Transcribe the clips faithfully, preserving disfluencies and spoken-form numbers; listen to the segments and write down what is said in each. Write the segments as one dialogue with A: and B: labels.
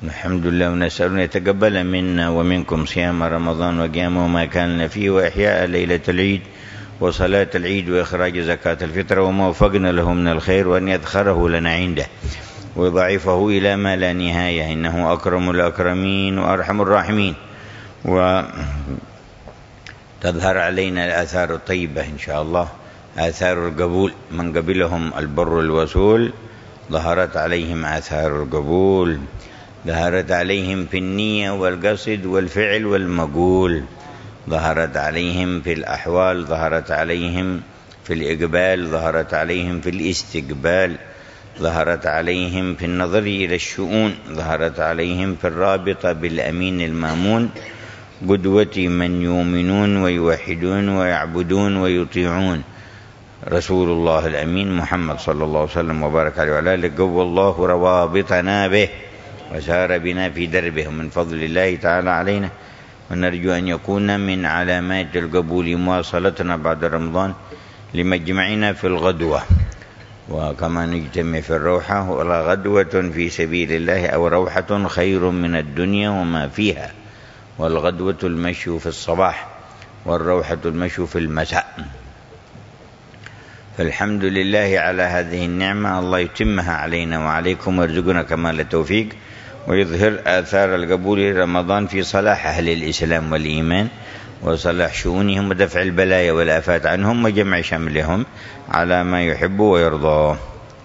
A: الحمد لله، ونسأل أن يتقبل منا ومنكم صيام رمضان وقيامه وما كان لنا فيه، وإحياء ليلة العيد وصلاة العيد وإخراج زكاة الفطر وما وفقنا له من الخير، وأن يدخره لنا عنده ويضعفه إلى ما لا نهاية، إنه أكرم الأكرمين وأرحم الراحمين. وتظهر علينا الآثار الطيبة إن شاء الله، آثار القبول. من قبلهم البر الوصول ظهرت عليهم آثار القبول، ظهرت عليهم في النية والقصد والفعل والمقول، ظهرت عليهم في الأحوال، ظهرت عليهم في الإقبال، ظهرت عليهم في الاستقبال، ظهرت عليهم في النظر إلى الشؤون، ظهرت عليهم في الرابطة بالأمين المامون، قدوة من يؤمنون ويوحدون ويعبدون ويطيعون رسول الله الأمين محمد صلى الله عليه وسلم وبارك عليه وعلى آله. قوى الله روابطنا به وسار بنا في دربه من فضل الله تعالى علينا، ونرجو أن يكون من علامات القبول مواصلتنا بعد رمضان لمجمعنا في الغدوة، وكما نجتمع في الروحة. ولا غدوة في سبيل الله أو روحة خير من الدنيا وما فيها، والغدوة المشي في الصباح والروحة المشي في المساء. فالحمد لله على هذه النعمة، الله يتمها علينا وعليكم ويرزقنا كمال التوفيق، ويظهر آثار القبول رمضان في صلاح أهل الإسلام والإيمان وصلاح شؤونهم ودفع البلايا والآفات عنهم وجمع شملهم على ما يحب ويرضى.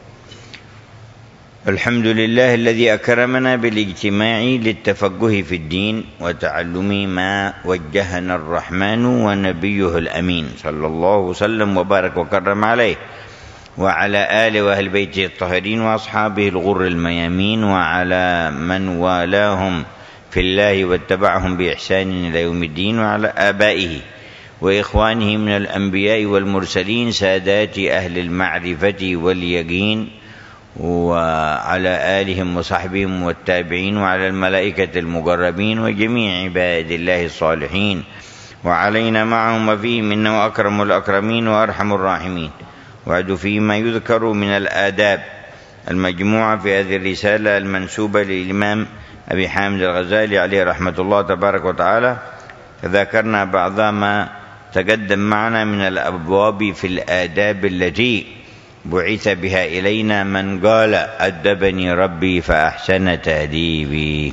A: الحمد لله الذي أكرمنا بالاجتماع للتفقه في الدين وتعلم ما وجهنا الرحمن ونبيه الأمين صلى الله وسلم وبارك وكرم عليه وعلى آله وأهل بيته الطاهرين وأصحابه الغر الميامين، وعلى من والاهم في الله واتبعهم بإحسان إلى يوم الدين، وعلى آبائه وإخوانه من الأنبياء والمرسلين سادات أهل المعرفة واليقين، وعلى آلهم وصحبهم والتابعين، وعلى الملائكة المقربين وجميع عباد الله الصالحين، وعلينا معهم وفيهم إنه أكرم الأكرمين وأرحم الراحمين. وعد فيما يذكر من الآداب المجموعة في هذه الرسالة المنسوبة للإمام أبي حامد الغزالي عليه رحمة الله تبارك وتعالى، فذكرنا بعض ما تقدم معنا من الأبواب في الآداب التي بعث بها إلينا من قال أدبني ربي فأحسن تأديبي.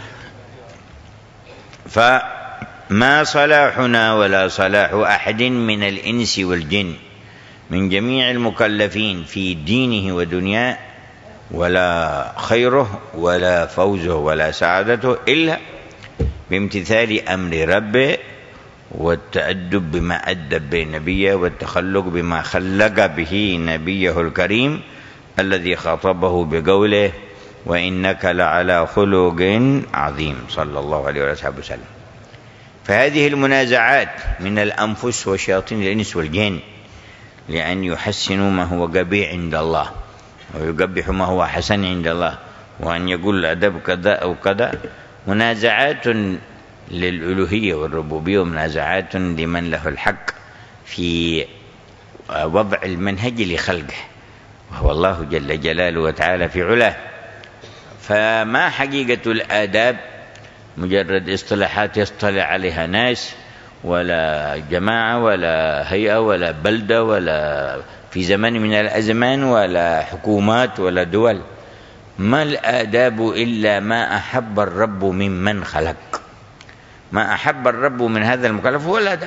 A: فما صلاحنا ولا صلاح أحد من الإنس والجن من جميع المكلفين في دينه ودنياه ولا خيره ولا فوزه ولا سعادته إلا بامتثال أمر ربه والتأدب بما أدب به نبيه والتخلق بما خلق به نبيه الكريم الذي خاطبه بقوله وإنك لعلى خلق عظيم صلى الله عليه وسلم. فهذه المنازعات من الأنفس وشياطين الإنس والجن لأن يحسنوا ما هو قبيح عند الله ويقبح ما هو حسن عند الله، وأن يقول الأدب كذا أو كذا، منازعات للألوهية والربوبية، ومنازعات لمن له الحق في وضع المنهج لخلقه وهو الله جل جلاله وتعالى في علاه. فما حقيقة الآداب؟ مجرد اصطلاحات يصطلح عليها ناس ولا جماعة ولا هيئة ولا بلدة ولا في زمن من الأزمان ولا حكومات ولا دول. ما الآداب إلا ما أحب الرب ممن خلق. ما أحب الرب من هذا المكلف هو الأدب،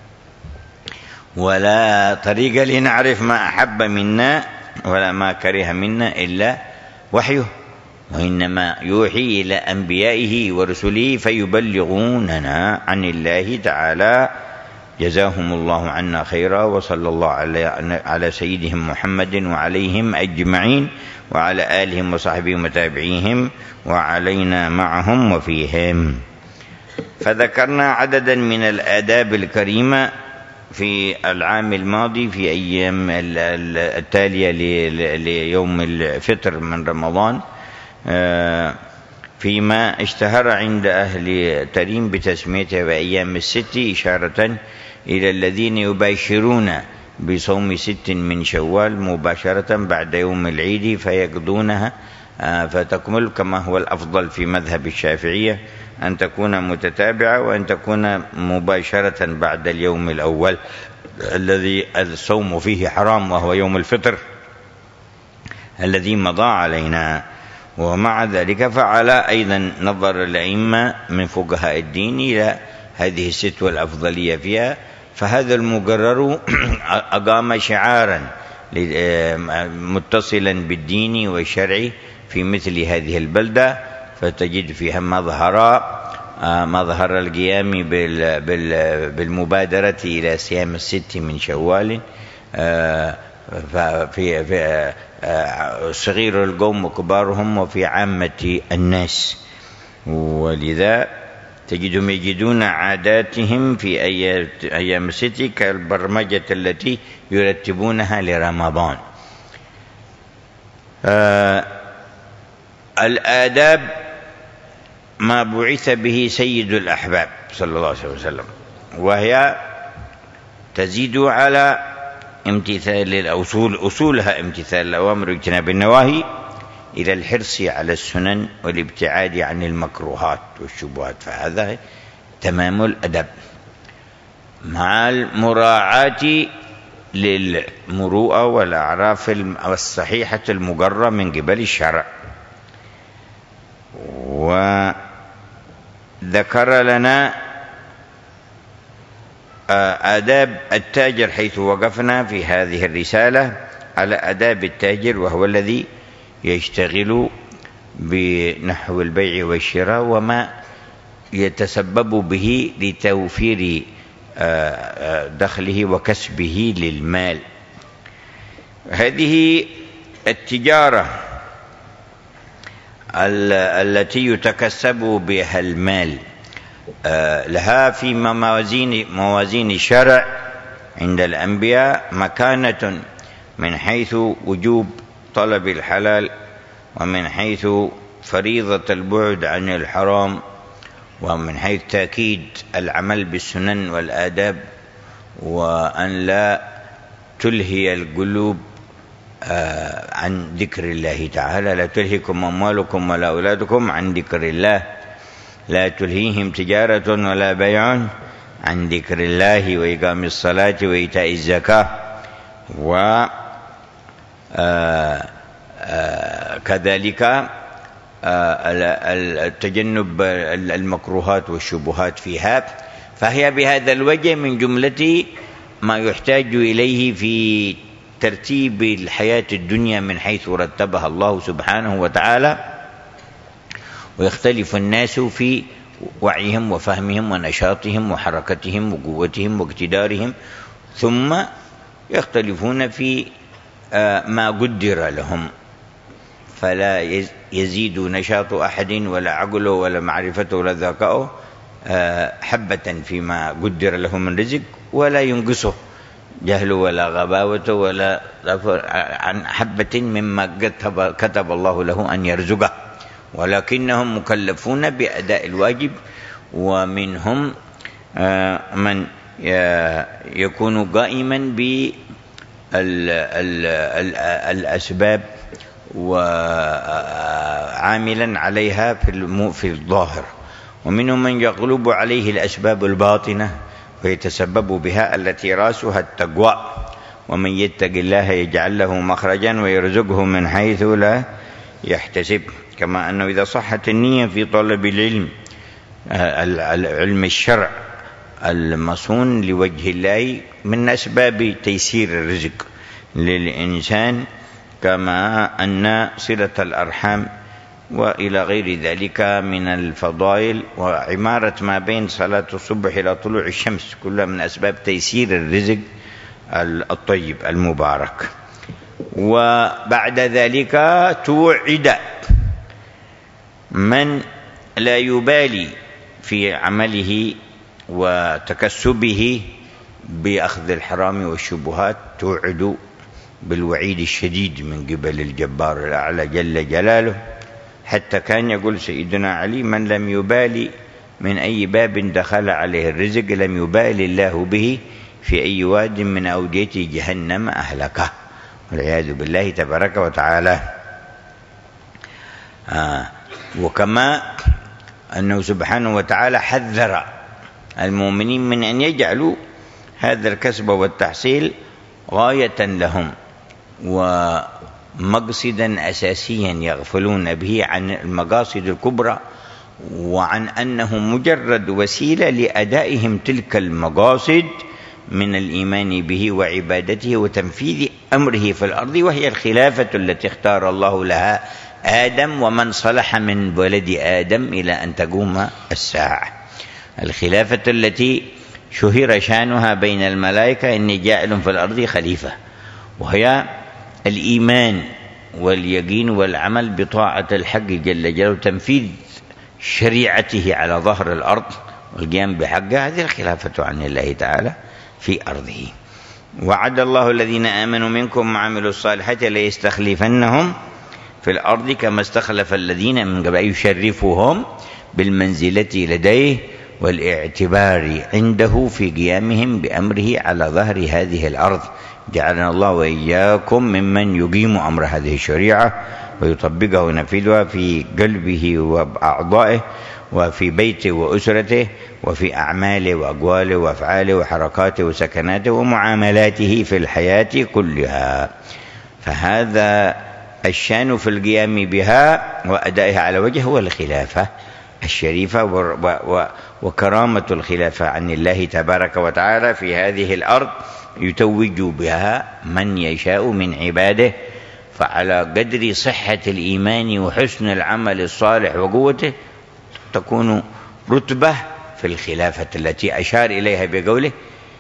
A: ولا طريقة لنعرف ما أحب منا ولا ما كره منا إلا وحيه، وإنما يوحي إلى أنبيائه ورسله فيبلغوننا عن الله تعالى. جزاهم الله عنا خيرا، وصلى الله على سيدهم محمد وعليهم أجمعين وعلى آلهم وصحبهم وتابعيهم وعلينا معهم وفيهم. فذكرنا عددا من الآداب الكريمة في العام الماضي في أيام التالية ليوم الفطر من رمضان، فيما اشتهر عند أهل تريم بتسميته بأيام الست، إشارة إلى الذين يباشرون بصوم ست من شوال مباشرة بعد يوم العيد فيقضونها فتكمل كما هو الأفضل في مذهب الشافعية، أن تكون متتابعة وأن تكون مباشرة بعد اليوم الأول الذي الصوم فيه حرام، وهو يوم الفطر الذي مضى علينا. ومع ذلك فعلى أيضا نظر الأئمة من فقهاء الدين إلى هذه الست والأفضلية فيها، فهذا المقرر أقام شعارا متصلا بالدين والشرع في مثل هذه البلدة، فتجد فيها مظهر مظهر القيام بالمبادرة إلى صيام الست من شوال، في صغير القوم وكبارهم وفي عامة الناس. ولذا تجدهم يجدون عاداتهم في أيام الست كالبرمجة التي يرتبونها لرمضان. الآداب ما بعث به سيد الأحباب صلى الله عليه وسلم، وهي تزيد على امتثال الأصول أصولها امتثال الأوامر واجتناب النواهي، إلى الحرص على السنن والابتعاد عن المكروهات والشبهات، فهذا تمام الأدب مع المراعاة للمروءة والأعراف الصحيحة المقررة من قبل الشرع. وذكر لنا آداب التاجر، حيث وقفنا في هذه الرسالة على آداب التاجر، وهو الذي يشتغل بنحو البيع والشراء وما يتسبب به لتوفير دخله وكسبه للمال. هذه التجارة التي يتكسب بها المال لها في موازين موازين الشرع عند الأنبياء مكانة، من حيث وجوب طلب الحلال، ومن حيث فريضة البعد عن الحرام، ومن حيث تأكيد العمل بالسنن والآداب، وأن لا تلهي القلوب عن ذكر الله تعالى. لا تلهكم أموالكم ولا أولادكم عن ذكر الله، لا تلهيهم تجارة ولا بيع عن ذكر الله وإقام الصلاة وإيتاء الزكاة، وكذلك التجنب المكروهات والشبهات فيها. فهي بهذا الوجه من جملة ما يحتاج إليه في ترتيب الحياة الدنيا من حيث رتبها الله سبحانه وتعالى، ويختلف الناس في وعيهم وفهمهم ونشاطهم وحركتهم وقوتهم واقتدارهم، ثم يختلفون في ما قدر لهم، فلا يزيد نشاط أحد ولا عقله ولا معرفته ولا ذكاؤه حبة فيما قدر له من رزق، ولا ينقصه جهله ولا غباوته ولا عن حبة مما كتب الله له أن يرزقه، ولكنهم مكلفون بأداء الواجب. ومنهم من يكون قائما بالأسباب وعاملا عليها في الظاهر، ومنهم من يغلب عليه الأسباب الباطنة ويتسبب بها، التي راسها التقوى. ومن يتق الله يجعل له مخرجا ويرزقه من حيث لا يحتسب. كما أنه إذا صحت النية في طلب العلم، علم الشرع المصون لوجه الله، من أسباب تيسير الرزق للإنسان، كما أن صلة الأرحام وإلى غير ذلك من الفضائل، وعمارة ما بين صلاة الصبح إلى طلوع الشمس، كلها من أسباب تيسير الرزق الطيب المبارك. وبعد ذلك توعد من لا يبالي في عمله وتكسبه بأخذ الحرام والشبهات، توعد بالوعيد الشديد من قبل الجبار الأعلى جل جلاله. حتى كان يقول سيدنا علي: من لم يبالي من أي باب دخل عليه الرزق لم يبالي الله به في أي واد من أودية جهنم أهلكه، والعياذ بالله تبارك وتعالى. آه وكما أنه سبحانه وتعالى حذر المؤمنين من أن يجعلوا هذا الكسب والتحصيل غاية لهم ومقصدا أساسيا يغفلون به عن المقاصد الكبرى، وعن أنه مجرد وسيلة لأدائهم تلك المقاصد من الإيمان به وعبادته وتنفيذ أمره في الأرض، وهي الخلافة التي اختار الله لها آدم ومن صلح من ولد آدم إلى أن تقوم الساعة. الخلافة التي شهر شانها بين الملائكة إني جاعل في الأرض خليفة، وهي الإيمان واليقين والعمل بطاعة الحق جل جلاله وتنفيذ شريعته على ظهر الأرض والقيام بحقها. هذه الخلافة عن الله تعالى في أرضه. وعد الله الذين آمنوا منكم وعملوا الصالحات ليستخلفنهم في الأرض كما استخلف الذين من قبل، يشرفهم بالمنزلة لديه والاعتبار عنده في قيامهم بأمره على ظهر هذه الأرض. جعلنا الله وإياكم ممن يقيم أمر هذه الشريعة ويطبقه وينفذها في قلبه وأعضائه وفي بيته وأسرته وفي أعماله وأقواله وأفعاله وحركاته وسكناته ومعاملاته في الحياة كلها. فهذا الشان في القيام بها وأدائها على وجه هو الخلافة الشريفة وكرامة الخلافة عن الله تبارك وتعالى في هذه الأرض يتوج بها من يشاء من عباده. فعلى قدر صحة الإيمان وحسن العمل الصالح وقوته تكون رتبة في الخلافة التي أشار إليها بقوله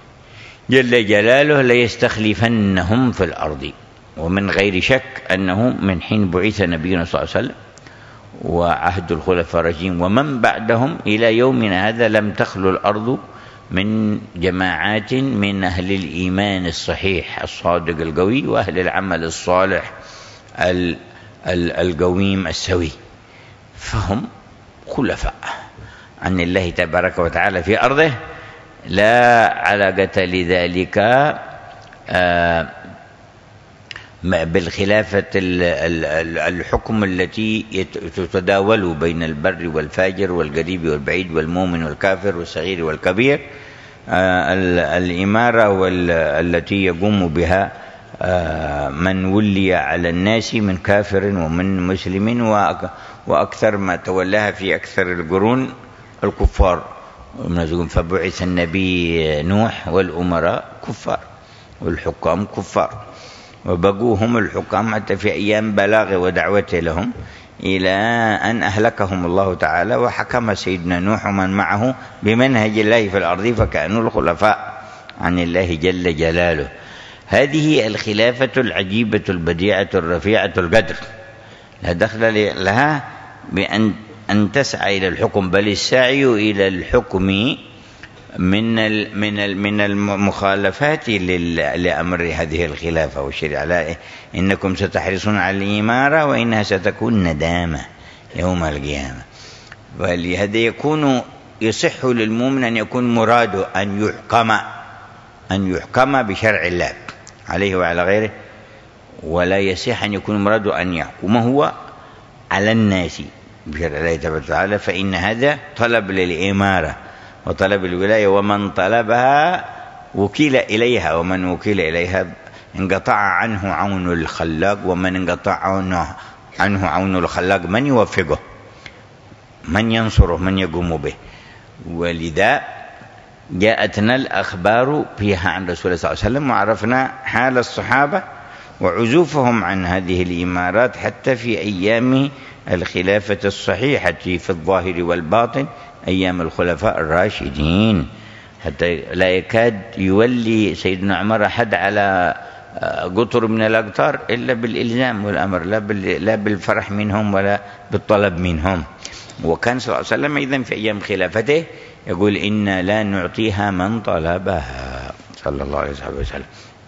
A: جل جلاله ليستخلفنهم في الأرض. ومن غير شك أنه من حين بعث نبينا صلى الله عليه وسلم وعهد الخلفاء الراشدين ومن بعدهم إلى يومنا هذا لم تخلو الأرض من جماعات من أهل الإيمان الصحيح الصادق القوي وأهل العمل الصالح القويم السوي، فهم خلفاء عن الله تبارك وتعالى في أرضه. لا علاقة لذلك بالخلافة الحكم التي تتداول بين البر والفاجر والقريب والبعيد والمؤمن والكافر والصغير والكبير. الإمارة التي يقوم بها من ولي على الناس من كافر ومن مسلم، وأكثر ما تولاها في أكثر القرون الكفار. فبعث النبي نوح والأمراء كفار والحكام كفار، وبقوا هم الحكام حتى في أيام بلاغه ودعوته لهم إلى أن أهلكهم الله تعالى وحكم سيدنا نوح ومن معه بمنهج الله في الأرض فكانوا الخلفاء عن الله جل جلاله. هذه الخلافة العجيبة البديعة الرفيعة القدر لا دخل لها بأن أن تسعى إلى الحكم، بل السعي إلى الحكم من من من المخالفات لأمر هذه الخلافة والشريعة. إنكم ستحرصون على الإمارة وإنها ستكون ندامة يوم القيامة. ولهذا يكون يصح للمؤمن أن يكون مراده أن يحكم أن يحكم بشرع الله عليه وعلى غيره، ولا يصح أن يكون مراده أن يحكم هو على الناس بشرع الله تبارك وتعالى، فإن هذا طلب للإمارة وطلب الولاية، ومن طلبها وكيل إليها، ومن وكيل إليها انقطع عنه عون الخلاق، ومن انقطع عنه, عنه عون الخلاق من يوفقه، من ينصره، من يقوم به. ولذا جاءتنا الأخبار فيها عن رسول الله صلى الله عليه وسلم، وعرفنا حال الصحابة وعزوفهم عن هذه الإمارات حتى في أيام الخلافة الصحيحة في الظاهر والباطن، أيام الخلفاء الراشدين، حتى لا يكاد يولي سيدنا عمر أحد على قطر من الأقطار إلا بالإلزام والأمر، لا بالفرح منهم ولا بالطلب منهم. وكان صلى الله عليه وسلم إذن في أيام خلافته يقول إنا لا نعطيها من طلبها صلى الله عليه وسلم.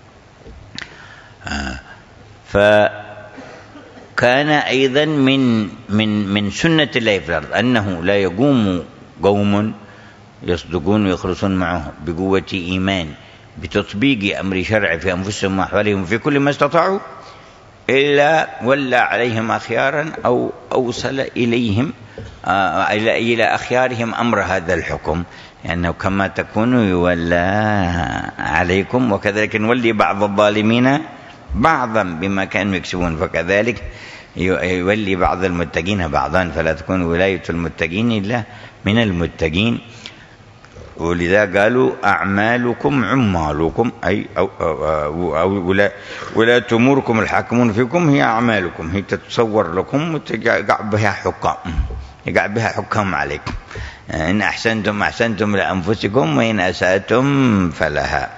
A: فكان أيضا من من من سنة الله في الأرض أنه لا يقوم قوم يصدقون ويخلصون معه بقوة إيمان بتطبيق أمر شرع في أنفسهم وأحوالهم في كل ما استطاعوا إلا ولى عليهم أخيارا أو أوصل إليهم آه إلى أخيارهم أمر هذا الحكم، لأنه يعني كما تكونوا يولى عليكم، وكذلك نولي بعض الظالمين بعضا بما كانوا يكسبون، فكذلك يولي بعض المتقين بعضا، فلا تكون ولاية المتقين إلا من المتقين. ولذا قالوا أعمالكم عمالكم، أي أو, أو, أو, أو ولا ولا تموركم الحاكمون فيكم هي أعمالكم، هي تتصور لكم وتقع بها حكام، يقع بها حكام عليكم. إن أحسنتم أحسنتم لأنفسكم وإن أسأتم فلها.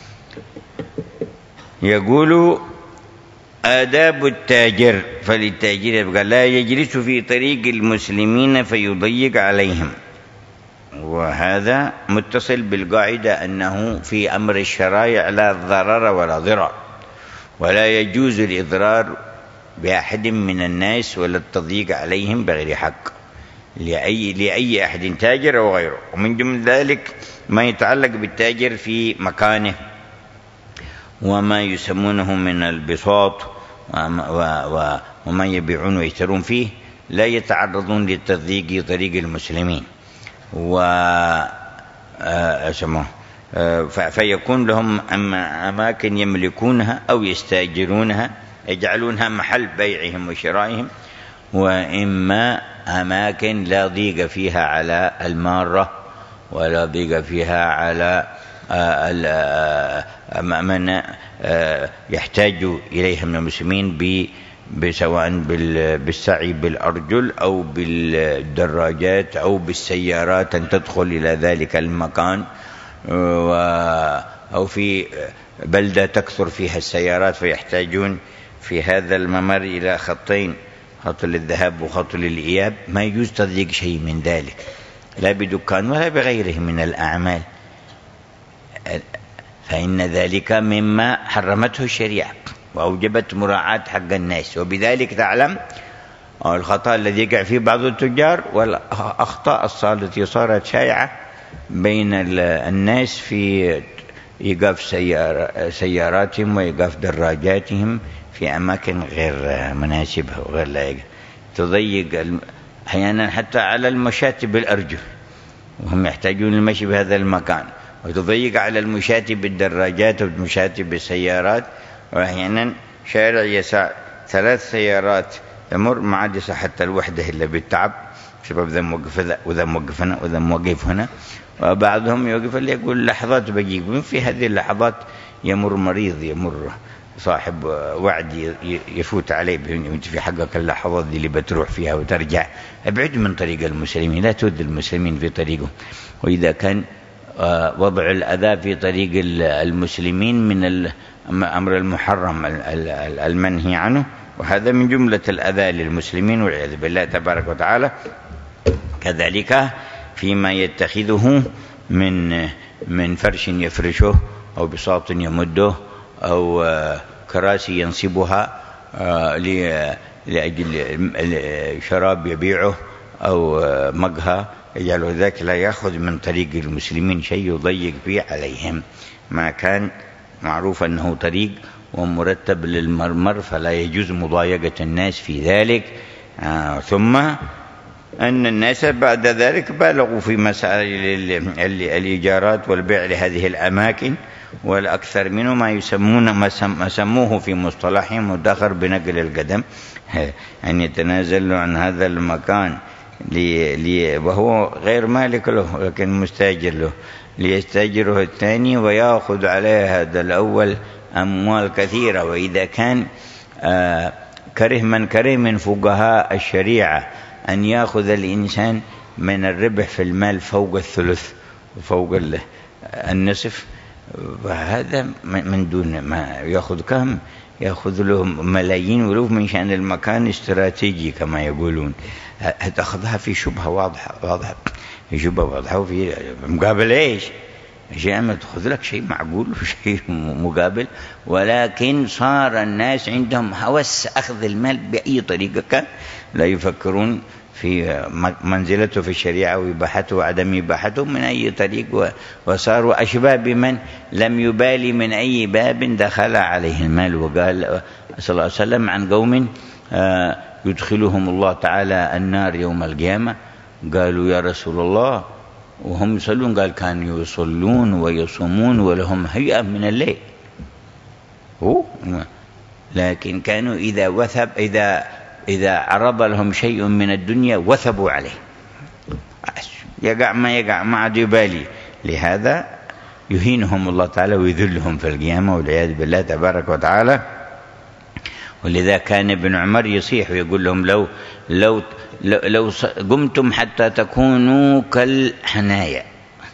A: يقول آداب التاجر، فللتاجر يبقى لا يجلس في طريق المسلمين فيضيق عليهم، وهذا متصل بالقاعدة أنه في أمر الشرائع لا ضرر ولا ضرار، ولا يجوز الإضرار بأحد من الناس ولا التضييق عليهم بغير حق لأي, لأي أحد تاجر أو غيره. ومن جمل ذلك ما يتعلق بالتاجر في مكانه وما يسمونه من البساط وما يبيعون ويشترون فيه، لا يتعرضون للتضييق طريق المسلمين، و فيكون لهم أماكن يملكونها أو يستأجرونها يجعلونها محل بيعهم وشرائهم، وإما أماكن لا ضيق فيها على المارة ولا ضيق فيها على من يحتاج إليها من المسلمين سواء بالسعي بالأرجل أو بالدراجات أو بالسيارات أن تدخل إلى ذلك المكان، أو في بلدة تكثر فيها السيارات فيحتاجون في هذا الممر إلى خطين، خط للذهاب وخط للإياب، ما يجوز تضييق شيء من ذلك لا بدكان ولا بغيره من الأعمال، فإن ذلك مما حرمته الشريعة وأوجبت مراعاة حق الناس. وبذلك تعلم الخطأ الذي يقع فيه بعض التجار والأخطاء التي صارت شائعة بين الناس في إيقاف سيار سياراتهم وإيقاف دراجاتهم في أماكن غير مناسبة وغير لائقة، تضيق أحيانا حتى على المشاة بالأرجل وهم يحتاجون المشي بهذا المكان، وتضيق على المشاة بالدراجات والمشاة بالسيارات، وأحيانا شارع يسع ثلاث سيارات تمر ما عاد يسع حتى الوحدة إلا بالتعب، شباب ذا موقف وذا موقف هنا وذا موقف هنا، وبعضهم يوقف اللي يقول لحظات بجيب، في هذه اللحظات يمر مريض، يمر صاحب وعد يفوت عليه وانت في حقك اللحظات دي اللي بتروح فيها وترجع. ابعد من طريق المسلمين، لا تود المسلمين في طريقهم. وإذا كان وضع الأذى في طريق المسلمين من الأمر المحرم المنهي عنه، وهذا من جملة الأذى للمسلمين والعياذ بالله تبارك وتعالى. كذلك فيما يتخذه من من فرش يفرشه أو بساط يمده أو كراسي ينصبها لأجل شراب يبيعه أو مقهى، يجعل ذاك لا يأخذ من طريق المسلمين شيء يضيق به عليهم، ما كان معروف أنه طريق ومرتب للمرمر فلا يجوز مضايقة الناس في ذلك. آه ثم أن الناس بعد ذلك بالغوا في مسائل الإيجارات والبيع لهذه الأماكن، والأكثر منه ما يسمون ما سموه في مصطلحهم مدخر بنقل القدم، أن يتنازلوا عن هذا المكان لي لي وهو غير مالك له لكن مستاجر له، ليستاجره الثاني ويأخذ عليه هذا الأول أموال كثيرة. وإذا كان آه كره من كره من فقهاء الشريعة أن يأخذ الإنسان من الربح في المال فوق الثلث وفوق النصف، وهذا من دون ما يأخذ كم يأخذ له ملايين ولوف من شأن المكان استراتيجي كما يقولون، تأخذها في شبهة واضحة واضحة في شبهة واضحة وفي مقابل إيش؟ شيء ما تأخذ لك شيء معقول وشيء مقابل، ولكن صار الناس عندهم هوس أخذ المال بأي طريقة كان، لا يفكرون في منزلته في الشريعة وإباحته وعدم إباحته من أي طريق، وصاروا أشباه بمن لم يبالي من أي باب دخل عليه المال. وقال صلى الله عليه وسلم عن قوم يدخلهم الله تعالى النار يوم القيامة، قالوا يا رسول الله وهم يصلون؟ قال كانوا يصلون ويصومون ولهم هيئة من الليل، هو لكن كانوا إذا وثب إذا إذا عرض لهم شيء من الدنيا وثبوا عليه، يقع ما يقع ما عاد يبالي. لهذا يهينهم الله تعالى ويذلهم في القيامة والعياذ بالله تبارك وتعالى. ولذا كان ابن عمر يصيح ويقول لهم لو لو لو, لو قمتم حتى تكونوا كالحنايا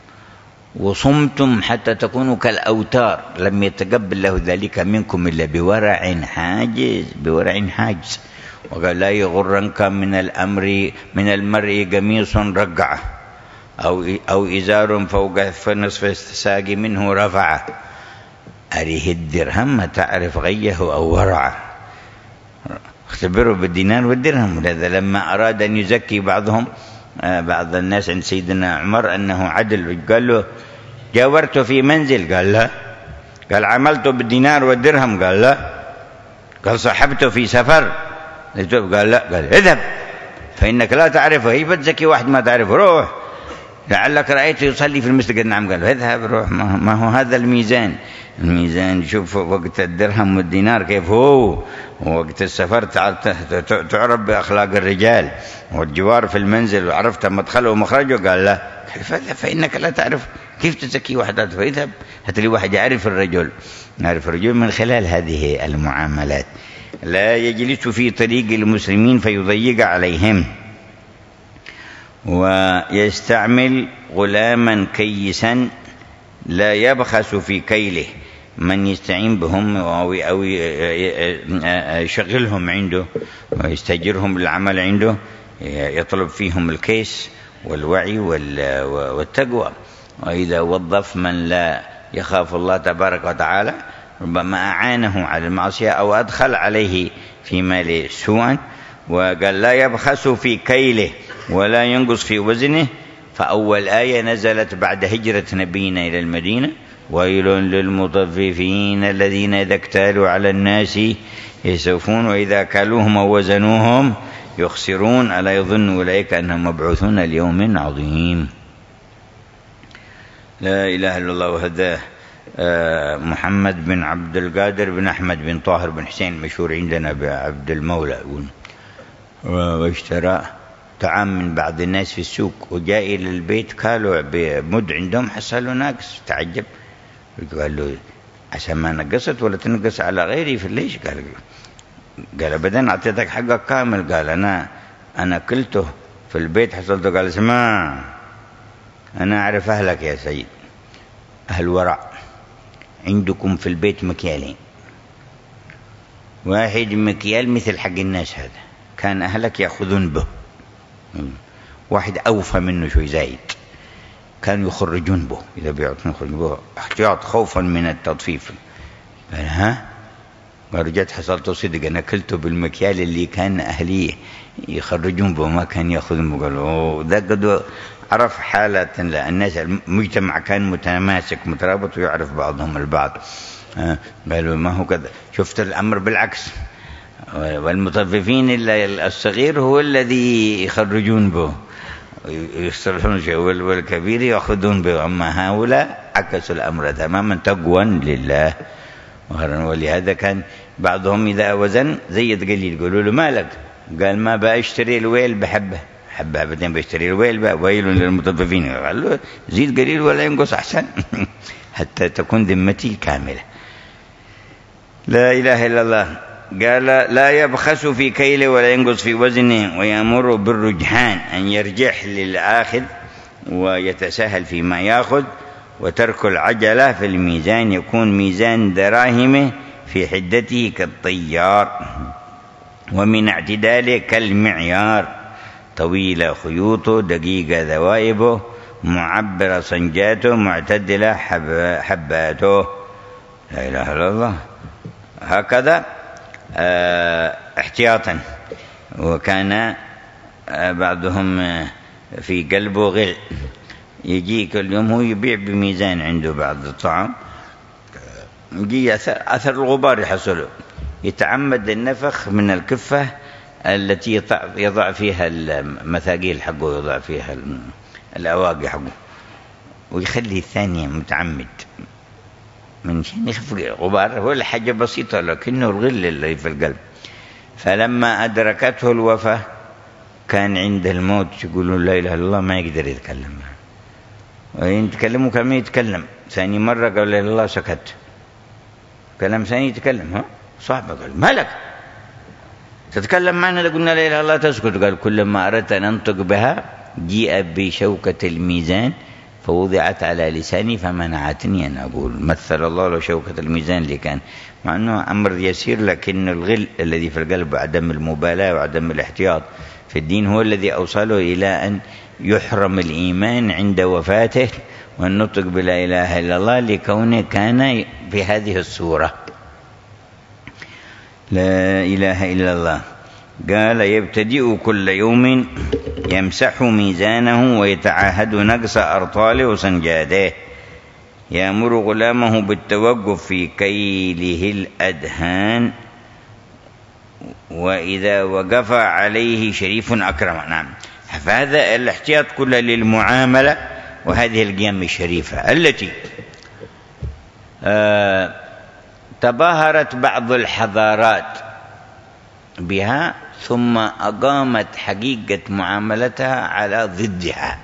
A: وصمتم حتى تكونوا كالأوتار لم يتقبل له ذلك منكم إلا بورع حاجز بورع حاجز. وقال لا يغرنك من الأمر من المرء قميص رقعه أو أو إزار فوق نصف الساق منه رفعه، أريه الدرهم تعرف غيه أو ورعه. اختبروا بالدينار والدرهم. ولذا لما أراد أن يزكي بعضهم بعض الناس عند سيدنا عمر أنه عدل، قال له جاورت في منزل؟ قال لا. قال عملت بالدينار والدرهم؟ قال لا. قال صحبت في سفر؟ قال لا. قال اذهب فإنك لا تعرفه، هي بتزكي واحد ما تعرفه، روح لعلك رأيته يصلي في المسجد. نعم. قال اذهب روح، ما هو هذا الميزان. الميزان شوف وقت الدرهم والدينار كيف هو، ووقت السفر تعرف بأخلاق الرجال، والجوار في المنزل وعرفت مدخله ومخرجه. قال لا. فإنك لا تعرف كيف تزكي واحد، فاذهب هات لي واحد يعرف الرجل، نعرف الرجل من خلال هذه المعاملات. لا يجلس في طريق المسلمين فيضيق عليهم، ويستعمل غلاما كيسا لا يبخس في كيله، من يستعين بهم أو يشغلهم عنده ويستجرهم للعمل عنده، يطلب فيهم الكيس والوعي والتقوى. وإذا وظف من لا يخاف الله تبارك وتعالى ربما أعانه على المعصية أو أدخل عليه في ماله سوءا. وقال لا يبخس في كيله ولا ينقص في وزنه. فأول آية نزلت بعد هجرة نبينا إلى المدينة: ويل للمطففين الذين إذا اكتالوا على الناس يستوفون وإذا كالوهم ووزنوهم يخسرون ألا يظن أولئك أنهم مبعوثون ليوم عظيم. لا إله إلا الله. وهذا محمد بن عبد القادر بن أحمد بن طاهر بن حسين مشهور عندنا بعبد المولى، واشترى طعام من بعض الناس في السوق وجاء إلى البيت كالوا بمد عندهم حصلوا ناقص، تعجب قال له عشان ما نقصت ولا تنقص على غيري في ليش؟ قال قال أبدا أعطيتك حقك كامل. قال أنا أنا كلته في البيت حصلته. قال اسمع أنا أعرف أهلك يا سيد، أهل ورع، عندكم في البيت مكيالين، واحد مكيال مثل حق الناس هذا كان أهلك يأخذون به، واحد أوفى منه شوي زايد كانوا يخرجون به، إذا بيعطون يخرجون به احتياط خوفا من التطفيف. قال ها؟ قال رجعت حصلت صدق أنا كلته بالمكيال اللي كان أهلي يخرجون به ما كان يأخذون به. قالوا ده قد عرف حالة الناس، المجتمع كان متماسك مترابط ويعرف بعضهم البعض. قالوا ما هو كذا، شفت الأمر بالعكس، والمطففين إلا الصغير هو الذي يخرجون به يصرفون شيء والكبير يأخذون به، أما هؤلاء عكسوا الأمر تماما تقوى لله. ولهذا كان بعضهم إذا وزن زيد قليل يقولوا له مالك؟ قال ما بأشتري الويل بحبه، حبة بعدين بأشتري الويل بقى ويل للمطففين. قال له زيد قليل ولا ينقص أحسن حتى تكون ذمتي كاملة. لا إله إلا الله. قال لا يبخس في كيله ولا ينقص في وزنه، ويأمر بالرجحان أن يرجح للآخذ ويتساهل فيما يأخذ، وترك العجلة في الميزان، يكون ميزان دراهمه في حدته كالطيار، ومن اعتداله كالمعيار، طويلة خيوطه دقيقة ذوائبه معبرة صنجاته معتدلة حب حباته. لا إله إلا الله. هكذا اه احتياطا. وكان بعضهم في قلبه غل، يجي كل يوم هو يبيع بميزان عنده بعض الطعام، يجي أثر الغبار يحصله، يتعمد النفخ من الكفة التي يضع فيها المثاقيل حقه، يضع فيها الأواقي حقه، ويخلي الثانية متعمد من شان يخف غبار. هو حاجة بسيطة لكنه الغل اللي في القلب. فلما أدركته الوفاة كان عند الموت يقولون لا إله إلا الله، ما يقدر يتكلم، وإن تكلموا كلمة يتكلم. ثاني مرة قال لا إله إلا الله، سكت. كلام ثاني يتكلم، ها صاحبه قال ما لك تتكلم معنا؟ قلنا لا إله إلا الله تسكت. قال كلما أردت أن أنطق بها جيء بشوكة الميزان فوضعت على لساني فمنعتني أن أقول. مثل الله له شوكة الميزان اللي كان مع أنه أمر يسير، لكن الغل الذي في القلب وعدم المبالاة وعدم الاحتياط في الدين هو الذي أوصله إلى أن يحرم الإيمان عند وفاته والنطق بلا إله إلا الله، لكونه كان في هذه الصورة لا إله إلا الله. قال يبتدئ كل يوم يمسح ميزانه ويتعاهد نقص أرطاله وسنجاده، يأمر غلامه بالتوقف في كيله الأدهان، وإذا وقف عليه شريف أكرم. نعم، فهذا الاحتياط كله للمعاملة، وهذه القيم الشريفة التي آه تباهرت بعض الحضارات بها ثم أقامت حقيقة معاملتها على ضدها.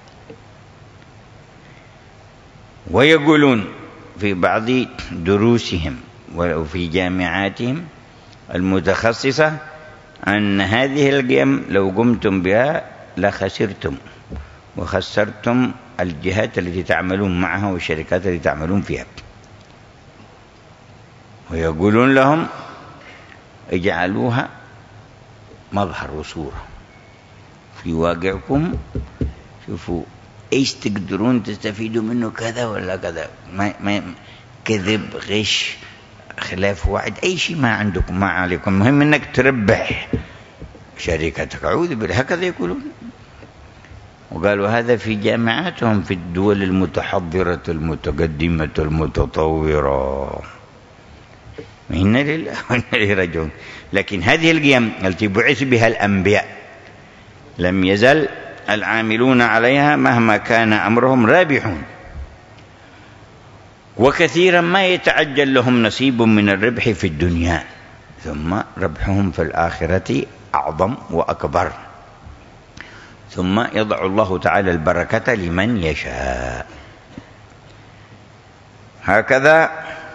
A: ويقولون في بعض دروسهم وفي جامعاتهم المتخصصة أن هذه القيم لو قمتم بها لخسرتم وخسرتم الجهات التي تعملون معها والشركات التي تعملون فيها. ويقولون لهم اجعلوها مظهر وصورة في واقعكم، شوفوا ايش تقدرون تستفيدوا منه، كذا ولا كذا، ما ما كذب، غش، خلاف وعد، اي شيء ما عندكم ما عليكم، المهم انك تربح شركتك. اعوذ بالله، هكذا يقولون. وقالوا هذا في جامعاتهم في الدول المتحضرة المتقدمة المتطورة. إنا لله وإنا إليه راجعون. لكن هذه القيم التي بعث بها الأنبياء لم يزل العاملون عليها مهما كان أمرهم رابحون، وكثيرا ما يتعجل لهم نصيب من الربح في الدنيا، ثم ربحهم في الآخرة أعظم وأكبر، ثم يضع الله تعالى البركة لمن يشاء. هكذا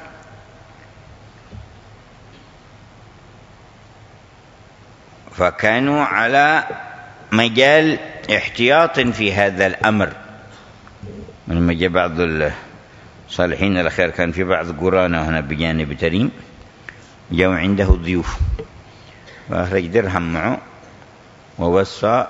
A: فكانوا على مجال احتياط في هذا الأمر. من مجال بعض الصالحين الأخير كان في بعض قرانا هنا بجانب تريم، جاءوا عنده ضيوف فأخرج درهم معه ووصى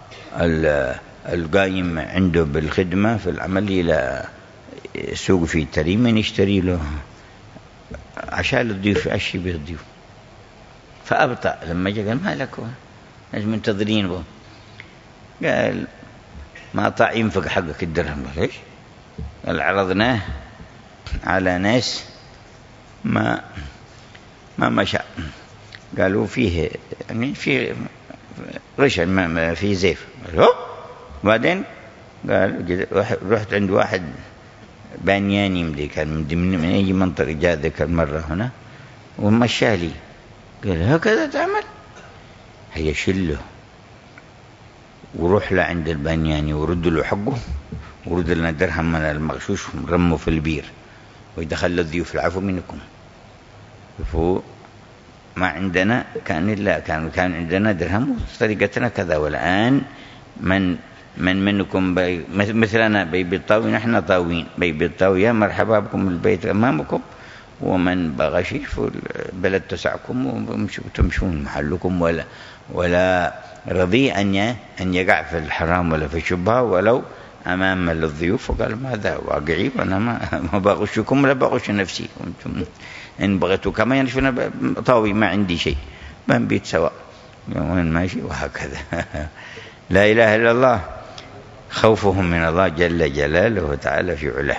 A: القائم عنده بالخدمة في العمل إلى سوق في تريم يشتري له عشاء للضيوف، أشي به الضيوف. فأبطأ لما جاء قال ما لك ناس منتظرين به. قال ما طاع ينفق حقك الدرهم. قال ايش؟ قال عرضناه على ناس ما ما مشى. قالوا فيه يعني في غش، في زيف. قال بعدين قال رحت عند واحد بانياني مدي كان من من أي منطقة جاء ذيك المرة هنا ومشالي. قال هكذا تعمل؟ هي شله وروح له عند البانياني ورد له حقه ورد لنا درهم من المغشوش رمه في البير ويدخل الضيوف العفو منكم. شوفوا ما عندنا كان إلا كان كان عندنا درهم طريقتنا كذا، والآن من من منكم بي مثلنا بي بالطاوي نحن طاوين بي بالطاوية مرحبا بكم البيت أمامكم، ومن بغى شيء البلد تسعكم وتمشون محلكم، ولا ولا رضي أن أن يقع في الحرام ولا في الشبهة ولو أمام الضيوف. وقال ماذا واقعي وأنا ما ما بغشكم ولا بغش نفسي، وأنتم إن بغيتوا كما ينشفنا طاوي ما عندي شيء بنبيت سواء. يومين ماشي وهكذا. لا إله إلا الله، خوفهم من الله جل جلاله وتعالى في علاه.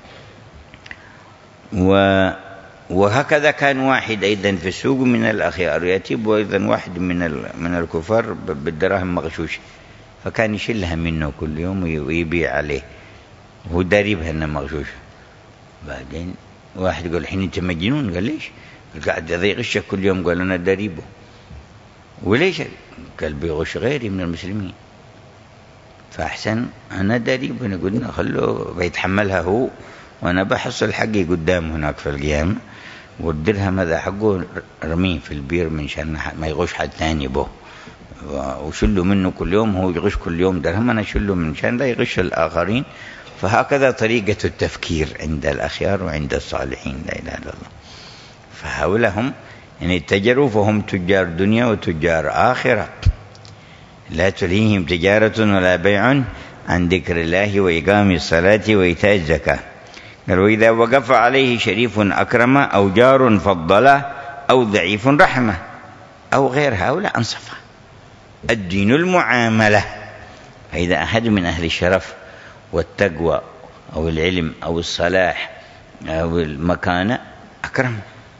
A: وهكذا كان واحد أيضا في السوق من الأخيار يتيب أيضا واحد من من الكفار بالدراهم مغشوشة، فكان يشيلها منه كل يوم ويبيع عليه وهو داربها أنها مغشوشة. بعدين واحد قال الحين أنت مجنون، قال ليش؟ قاعد يغشك كل يوم. قال أنا داربه. وليش؟ قال بيغش غيري من المسلمين، فأحسن أنا داربه. أنا قلنا خلوه بيتحملها هو وأنا بحصل حقي قدام هناك في القيامة، والدرهم هذا حقه رميه في البير من شان ما يغش حد ثاني به، وشله منه كل يوم. هو يغش كل يوم درهم، أنا شله من شان لا يغش الآخرين. فهكذا طريقة التفكير عند الأخيار وعند الصالحين، لا إله إلا الله. فهؤلاء هم يعني اتجروا فهم تجار دنيا وتجار آخرة. لا تلهيهم تجارة ولا بيع عن ذكر الله وإقام الصلاة وإيتاء الزكاة. قال وإذا وقف عليه شريف أكرم أو جار فضله أو ضعيف رحمه أو غير هؤلاء أنصفه. الدين المعاملة. فإذا أحد من أهل الشرف والتقوى أو العلم أو الصلاح أو المكانة أكرمه،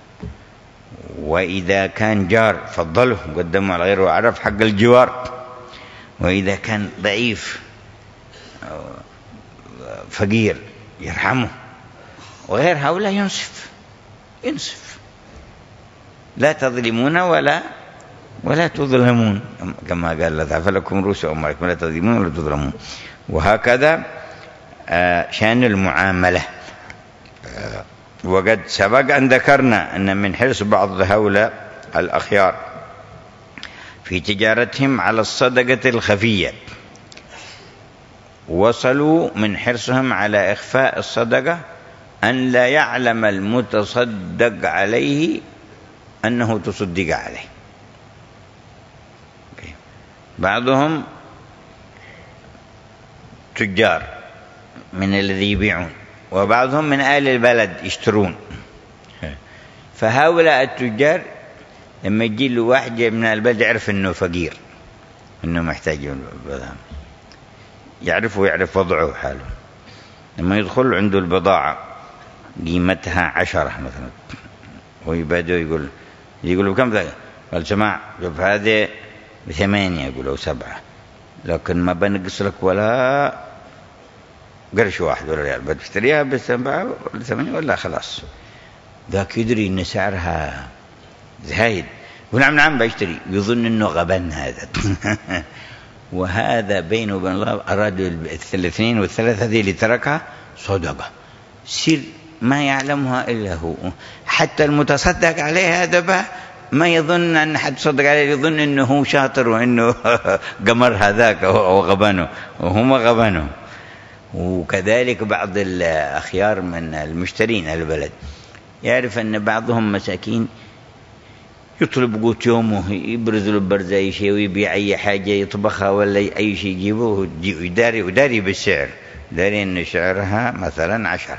A: وإذا كان جار فضله قدمه على غيره وعرف حق الجوار، وإذا كان ضعيف فقير يرحمه، وغير هؤلاء ينصف ينصف. لا تظلمون ولا ولا تظلمون، كما قال الله تعالى فلكم رؤوس أموالكم لا تظلمون ولا تظلمون. وهكذا شأن المعاملة. وقد سبق أن ذكرنا أن من حرص بعض هؤلاء الأخيار في تجارتهم على الصدقة الخفية، وصلوا من حرصهم على إخفاء الصدقة أن لا يعلم المتصدق عليه أنه تصدق عليه. بعضهم تجار من الذي يبيعون، وبعضهم من أهل البلد يشترون. فهؤلاء التجار لما يجي له واحد من البلد يعرف أنه فقير، أنه محتاج البضاعة، يعرف ويعرف وضعه وحاله. لما يدخل عنده البضاعة قيمتها عشرة مثلا، ويبدأ يقول يقول بكم ذا؟ قال سماع شوف هذه بثمانية، يقول أو سبعة، لكن ما بنقص لك ولا قرش واحد ولا ريال، بتشتريها بسبعة ولا ثمانية ولا خلاص. ذاك يدري إن سعرها زايد، ونعم نعم بيشتري، يظن إنه غبن هذا. وهذا بينه وبين الله أراد الاثنين والثلاثة هذه اللي تركها صدقة سر ما يعلمها إلا هو. حتى المتصدق عليه هذا بقى ما يظن أن حد صدق عليه، يظن إنه هو شاطر وإنه قمر هذاك أو غبنه، وهم غبنه. وكذلك بعض الأخيار من المشترين البلد يعرف أن بعضهم مساكين يطلب قوت يومه، يبرز له برز أي شيء ويبيع أي حاجة يطبخها ولا أي شيء يجيبه ويداري وداري بالسعر، داري أن سعرها مثلا عشرة.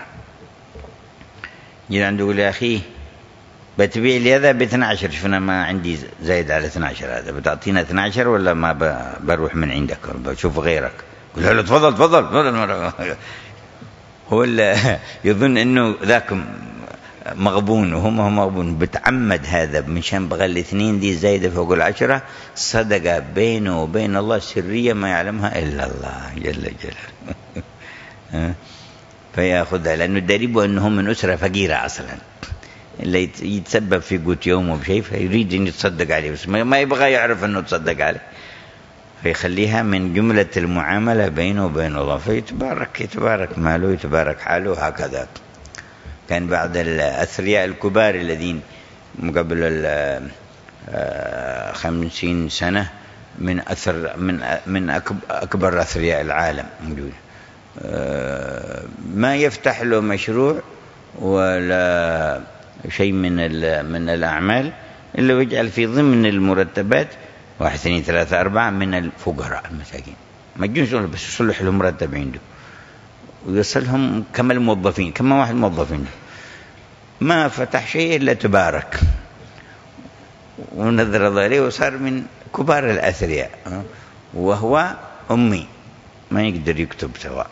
A: يجي عنده يقول يا أخي بتبيع لي هذا باثنى عشر، شوفنا ما عندي زايد على اثنى عشر، هذا بتعطينا اثنى عشر ولا ما بروح من عندك بشوف غيرك؟ يقول له تفضل تفضل تفضل. هو يظن أنه ذاك مغبون وهم هم مغبون، بتعمد هذا منشان بغى الاثنين دي زايدة فوق العشرة، صدقة بينه وبين الله سرية ما يعلمها إلا الله جل جلاله. فيأخذها لأنه دريبه أنهم من أسرة فقيرة أصلا، اللي يتسبب في قوت يومه بشيء فيريد أن يتصدق عليه، بس ما يبغى يعرف أنه تصدق عليه، فيخليها من جملة المعاملة بينه وبين الله، فيتبارك يتبارك ماله يتبارك حاله. هكذا كان بعض الأثرياء الكبار الذين قبل خمسين سنة من أثر من من أكبر أثرياء العالم موجود، ما يفتح له مشروع ولا شيء من من الأعمال إلا ويجعل في ضمن المرتبات واحد اثنين ثلاثة أربعة من الفقراء المساكين، ما يجوز بس يصلح لهم مرتب عنده ويصلهم كما الموظفين، كما واحد موظفين ما فتح شيء إلا تبارك ونذر ظهره وصار من كبار الأثرياء، وهو أمي ما يقدر يكتب سواء.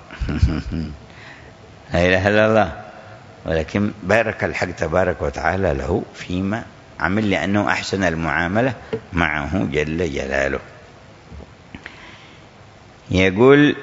A: لا إله إلا الله. ولكن بارك الحق تبارك وتعالى له فيما عمل، لأنه أحسن المعاملة معه جل جلاله. يقول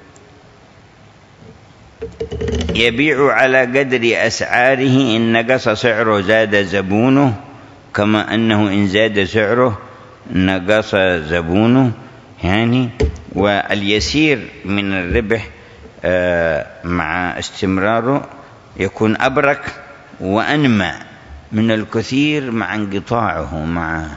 A: يبيع على قدر أسعاره، إن نقص سعره زاد زبونه، كما أنه إن زاد سعره نقص زبونه. يعني واليسير من الربح مع استمراره يكون أبرك وأنمى من الكثير مع انقطاعه، مع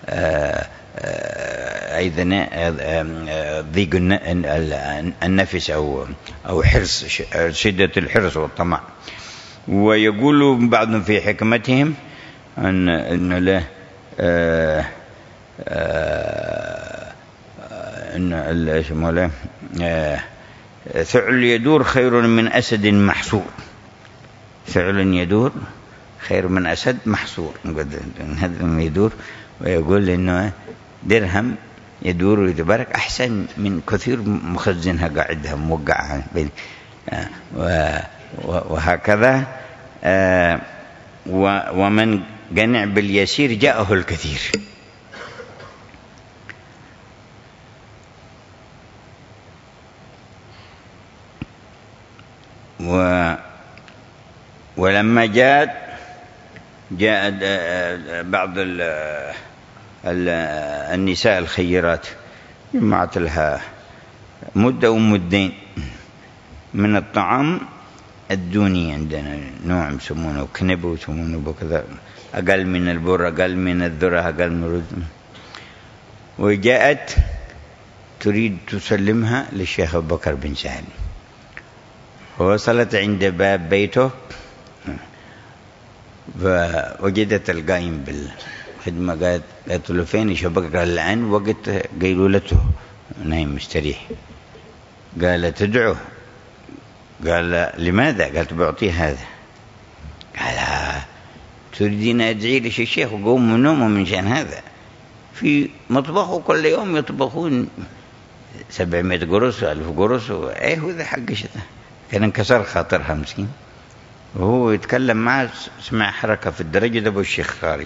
A: أيضا ضيق النفس أو أو حرص، شدة الحرص والطمع. ويقول بعضهم في حكمتهم أن أن له أن اسمه له ثعل يدور خير من أسد محصور. ثعل يدور خير من أسد محصور. هذا يدور، ويقول إنه درهم يدور ويتبارك أحسن من كثير مخزنها قاعدها موقعها. وهكذا ومن قنع باليسير جاءه الكثير. و ولما جاءت جاء بعض النساء الخيرات جمعت لها مدة ومدين من الطعام الدوني. عندنا نوع يسمونه كنب ويسمونه بكذا، أقل من البر، أقل من الذرة، أقل من الرز. وجاءت تريد تسلمها للشيخ أبو بكر بن سهل، ووصلت عند باب بيته فوجدت القايم بالخدمة. قالت قالت له فين يا شيخ بكر؟ قال الآن وقت قيلولته نايم مستريح. قال تدعو؟ قال لماذا؟ قالت بعطيه هذا. قال تريدين أدعي لش الشيخ وقوم من نومه من شأن هذا؟ في مطبخه كل يوم يطبخون سبعمائة قرص ألف قرص، ايه هو ذا حق شذا. كان انكسر خاطرها مسكين، وهو يتكلم معه سمع حركة في الدرجة ده، أبو الشيخ خارج.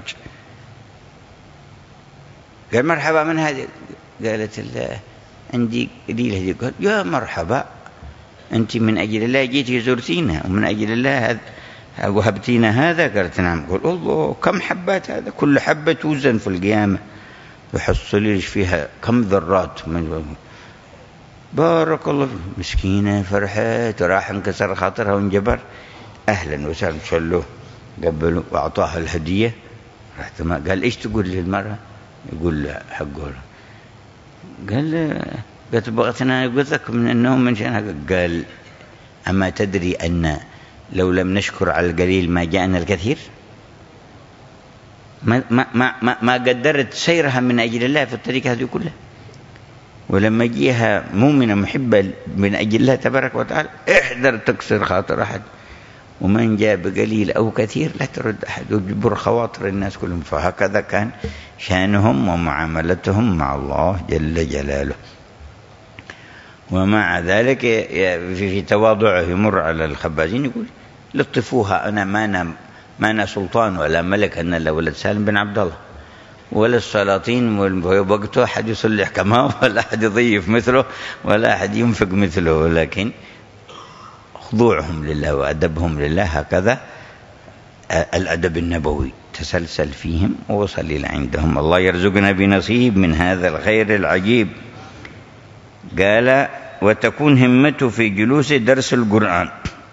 A: قال مرحبا، من هذه؟ قالت الله عندي قليلة دي. قال يا مرحبا، أنت من أجل الله جيتي زرتينا ومن أجل الله وهبتينا هذا؟ قالت نعم. قال الله كم حبات هذا؟ كل حبة توزن في القيامة، يحصليش فيها كم ذرات من. بارك الله فيه. مسكينة فرحت وراح انكسر خاطرها وانجبر. أهلا وسهلا، شلوه قبلوا وأعطاها الهدية. رحت ما قال إيش تقول للمرأة؟ يقول لا حقه. قال قالت بغتنا يقذك من النوم من شأنها. قال أما تدري أن لو لم نشكر على القليل ما جاءنا الكثير؟ ما, ما, ما, ما قدرت سيرها من أجل الله في الطريق هذه كلها. ولما جيها مؤمنة محبة من أجل الله تبارك وتعالى احذر تكسر خاطر أحد، ومن جاء بقليل أو كثير لا ترد أحد، وجبر خواطر الناس كلهم. فهكذا كان شأنهم ومعاملتهم مع الله جل جلاله. ومع ذلك في تواضعه يمر على الخبازين يقول لطفوها، أنا ما أنا ما أنا سلطان ولا ملك، أنا لا ولد سالم بن عبد الله ولا السلاطين وقته أحد يصلح كما، ولا أحد يضيف مثله، ولا أحد ينفق مثله، ولكن خضوعهم لله وأدبهم لله هكذا الأدب النبوي تسلسل فيهم ووصل إلى عندهم. الله يرزقنا بنصيب من هذا الخير العجيب. قال وتكون همته في جلوس درس القرآن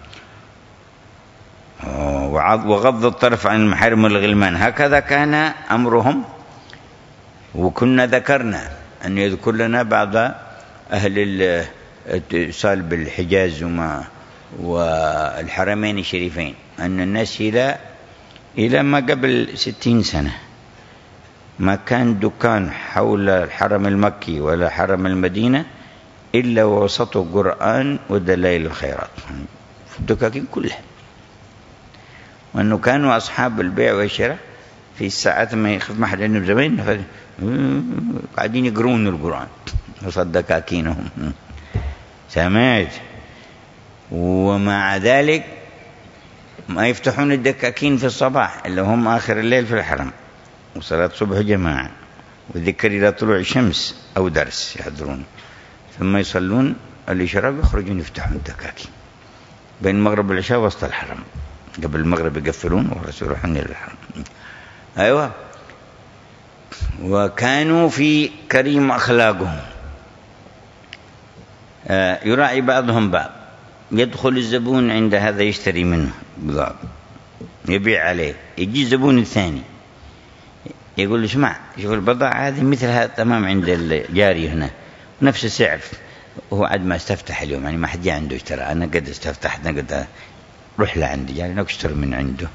A: وغض الطرف عن المحارم والغلمان. هكذا كان أمرهم. وكنا ذكرنا أن يذكر لنا بعض أهل الاتصال بالحجاز وما والحرمين الشريفين أن الناس إلى إلى ما قبل ستين سنة ما كان دكان حول الحرم المكي ولا حرم المدينة إلا وسطه قرآن ودلائل الخيرات في الدكاكين كلها. وأنه كانوا أصحاب البيع والشراء في الساعات ما يخف ما حد عنده زباين قاعدين يقرون القرآن وصد دكاكينهم. سمعت؟ ومع ذلك ما يفتحون الدكاكين في الصباح اللي هم آخر الليل في الحرم، وصلاة صبح جماعة وذكر إلى طلوع الشمس أو درس يحضرون، ثم يصلون الإشراق يخرجون يفتحون الدكاكين بين المغرب والعشاء وسط الحرم. قبل المغرب يقفلون والرسول يروحون إلى الحرم. أيوة. وكانوا في كريم أخلاقهم، يراعي بعضهم بعض. يدخل الزبون عند هذا يشتري منه بضاعة يبيع عليه، يجي الزبون الثاني يقول له اسمع شوف البضاعة هذه مثلها تمام عند الجاري هنا نفس السعر، وهو عاد ما استفتح اليوم يعني ما حد عنده اشترى، أنا قد استفتحت أنا قد روح لعندي جاري يعني اشتري من عنده.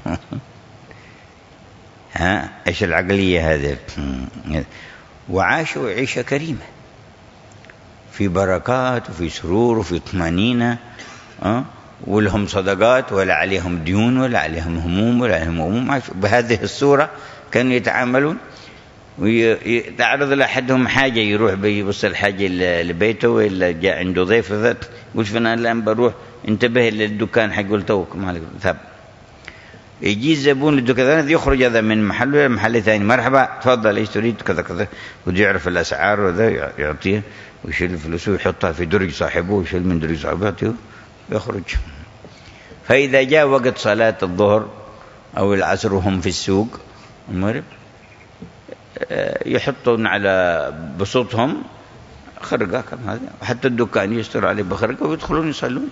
A: ها ايش العقلية هذه؟ وعاشوا عيشة كريمة في بركات وفي سرور وفي طمأنينة، أه؟ ولهم صدقات ولا عليهم ديون ولا عليهم هموم ولا عليهم هموم. بهذه الصورة كانوا يتعاملون. ويتعرض لأحدهم حاجة يروح بيبص الحاجة لبيته ولا جاء عنده ضيف ذات يقول فلان الآن بروح انتبه للدكان حق قلت توك مالك ثاب. يجي الزبون للدكان يخرج هذا من محل إلى محل ثاني، مرحبا تفضل ايش تريد كذا كذا، ويعرف الأسعار وذا يعطيه ويشيل فلوسه ويحطها في درج صاحبه ويشيل من درج صاحبه يعطيه ويخرج. فإذا جاء وقت صلاة الظهر أو العصر وهم في السوق المغرب يحطون على بسطهم خرقة كم هذا، وحتى الدكان يستر عليه بخرقة ويدخلون يصلون،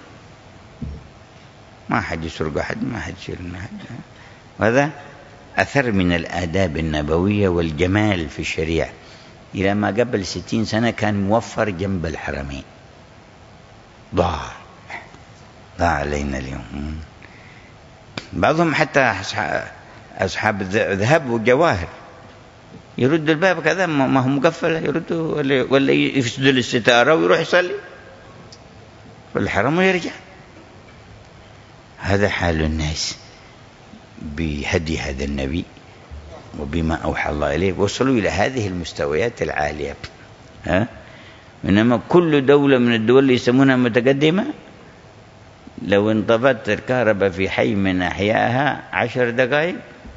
A: ما حد يسرق أحد ما حد يشيل من أحد. وهذا أثر من الآداب النبوية والجمال في الشريعة. إلى ما قبل ستين سنة كان موفر جنب الحرمين، ضاع ضاع علينا اليوم. بعضهم حتى أصحاب الذهب والجواهر يرد الباب كذا ما هو مقفل يرد ولا يفسد الستارة ويروح يصلي في الحرم ويرجع. هذا حال الناس بهدي هذا النبي وبما أوحى الله إليه، وصلوا إلى هذه المستويات العالية. ها؟ إنما كل دولة من الدول اللي يسمونها متقدمة لو انطفت الكهرباء في حي من أحيائها عشر دقائق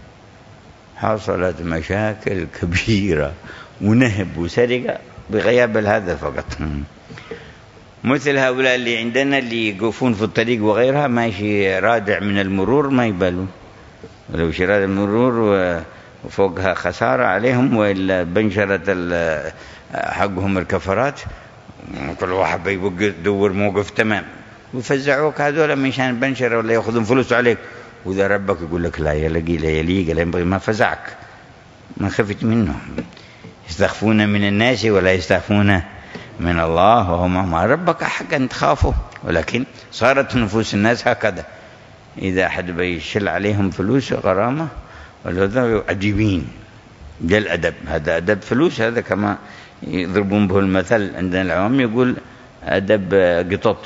A: حصلت مشاكل كبيرة ونهب وسرقة بغياب هذا فقط. مثل هؤلاء اللي عندنا اللي يقفون في الطريق وغيرها ماشي رادع من المرور ما يبالون، ولو شراد المرور وفوقها خسارة عليهم وإلا بنشرت حقهم الكفرات كل واحد يدور موقف تمام ويفزعوك هذول مشان بنشر ولا يأخذون فلوس عليك. وإذا ربك يقول لك لا يلقي لا يليق لا ينبغي ما فزعك ما خفت منه. يستخفون من الناس ولا يستخفون من الله وهم مع ربك حق أن تخافوا. ولكن صارت نفوس الناس هكذا، إذا أحد بيشل عليهم فلوس غرامة ولا عجيبين. ده الأدب، هذا أدب فلوس. هذا كما يضربون به المثل عندنا العوام يقول أدب قطط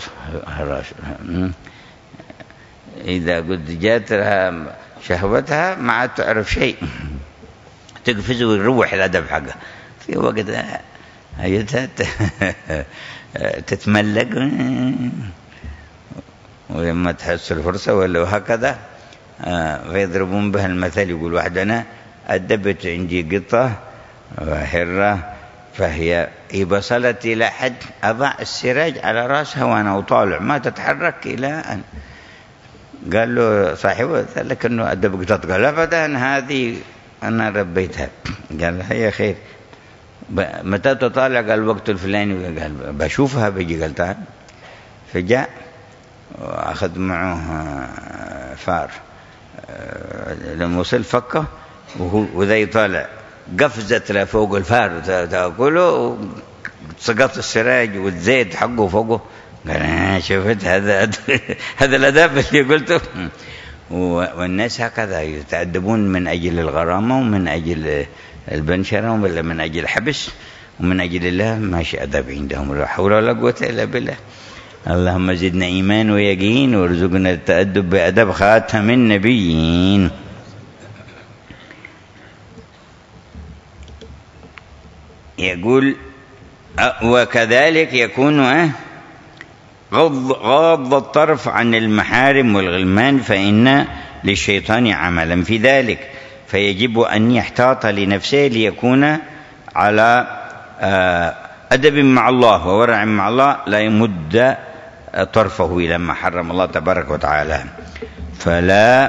A: إذا قد جات لها شهوتها ما عاد تعرف شيء تقفز ويروح الأدب حقه في وقت هيتها تتملق ولما تحس الفرصة ولا هكذا. فيضربون به المثل يقول واحد أنا أدبت عندي قطة وحرة فهي إذا وصلت إلى حد أضع السراج على رأسها وأنا أطالع ما تتحرك إلى أن قال له صاحبه لك أنه أدب قطط. قال أبدا هذه أنا ربيتها. قال هي خير متى تطالع؟ قال الوقت الفلاني. قال بشوفها بيجي. قال تعال. فجاء وأخذ معه فار لما وصل فكه وذا يطالع قفزت له فوق الفار تأكله سقط السراج والزيت حقه فوقه. قال شفت هذا هذا الأدب اللي قلته. والناس هكذا يتأدبون من أجل الغرامة ومن أجل البنشرة ولا من أجل الحبس ومن أجل الله ماشي أدب عندهم. لا حول ولا قوة إلا بالله. اللهم زدنا إيمان ويقين وارزقنا التأدب بأدب خاتم النبيين. يقول وكذلك يكون غض, غض الطرف عن المحارم والغلمان، فإن للشيطان عملا في ذلك، فيجب أن يحتاط لنفسه ليكون على أدب مع الله وورع مع الله، لا يمد طرفه إلى ما حرم الله تبارك وتعالى، فلا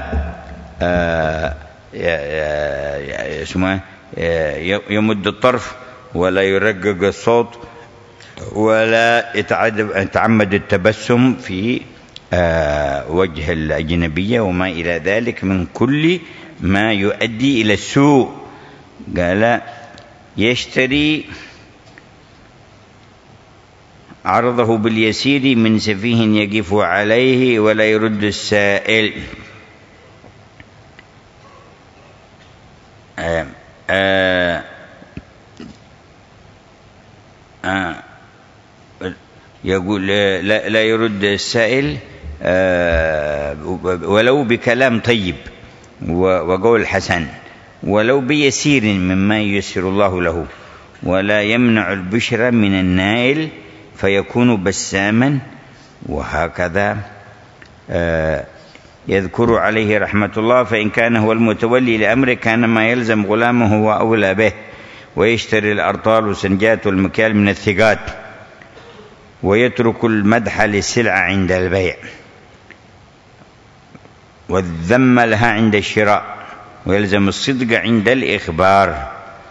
A: اسمه يمد الطرف ولا يرقق الصوت ولا يتعمد التبسم في وجه الأجنبية وما إلى ذلك من كل ما يؤدي إلى السوء. قال يشتري عرضه باليسير من سفيه يقف عليه ولا يرد السائل. آه آه آه يقول لا, لا يرد السائل آه ولو بكلام طيب وقول حسن، ولو بيسير مما ييسر الله له، ولا يمنع البشر من النائل فيكون بساما. وهكذا آه يذكر عليه رحمة الله، فإن كان هو المتولي لأمره كان ما يلزم غلامه هو أولى به، ويشتري الأرطال والسنجات والمكيال من الثقات، ويترك المدح للسلعة عند البيع والذم لها عند الشراء، ويلزم الصدق عند الإخبار.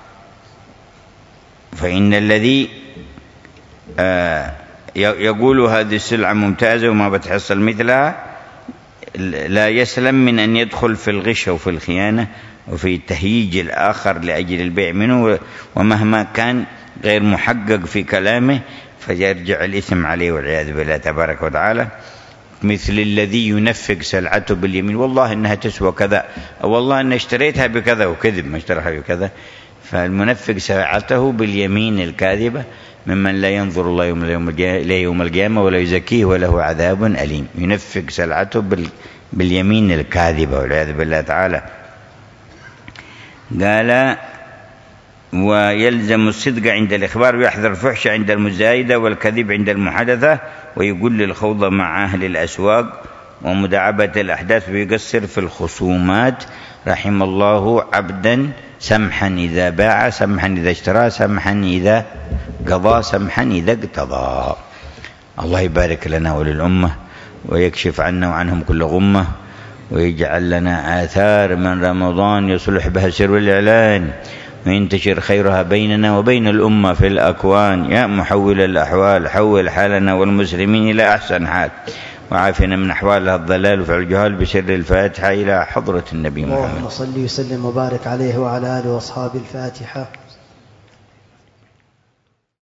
A: فإن الذي آه يقول هذه السلعة ممتازة وما بتحصل مثلها لا يسلم من أن يدخل في الغش وفي الخيانة وفي تهييج الآخر لأجل البيع منه، ومهما كان غير محقق في كلامه فيرجع الإثم عليه والعياذ بالله تبارك وتعالى. مثل الذي ينفق سلعته باليمين، والله إنها تسوى كذا، أو والله إن اشتريتها بكذا، وكذب ما اشتراها بكذا. فالمنفق سلعته باليمين الكاذبة ممن لا ينظر الله يوم إليه يوم القيامة ولا يزكيه وله عذاب أليم. ينفق سلعته باليمين الكاذبة والعياذ بالله تعالى. قال ويلزم الصدق عند الإخبار، ويحذر الفحش عند المزايدة والكذب عند المحادثة، ويقول الخوض مع أهل الأسواق ومداعبة الأحداث، ويقصر في الخصومات. رحم الله عبدا سمحا إذا باع، سمحا إذا اشترى، سمحا إذا قضى، سمحا إذا اقتضى. الله يبارك لنا وللأمة، ويكشف عنا وعنهم كل غمة، ويجعل لنا آثار من رمضان يصلح بها سر الإعلان، وينتشر خيرها بيننا وبين الأمة في الأكوان. يا محول الأحوال حول حالنا والمسلمين إلى أحسن حال، وعافنا من أحوالها الضلال وفعل الجهال، بسر الفاتحة إلى حضرة النبي محمد.
B: اللهم صل وسلم وبارك عليه وعلى آله وأصحابه. الفاتحة.